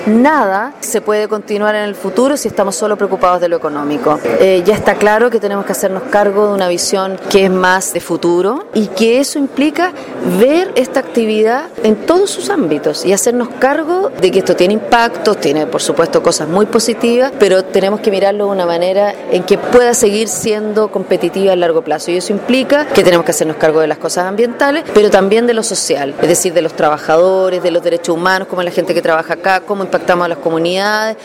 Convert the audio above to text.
Nada se puede continuar en el futuro si estamos solo preocupados de lo económico. Ya está claro que tenemos que hacernos cargo de una visión que es más de futuro y que eso implica ver esta actividad en todos sus ámbitos y hacernos cargo de que esto tiene impactos, tiene por supuesto cosas muy positivas, pero tenemos que mirarlo de una manera en que pueda seguir siendo competitiva a largo plazo, y eso implica que tenemos que hacernos cargo de las cosas ambientales, pero también de lo social, es decir, de los trabajadores, de los derechos humanos, como la gente que trabaja acá, cómo impactamos a las comunidades,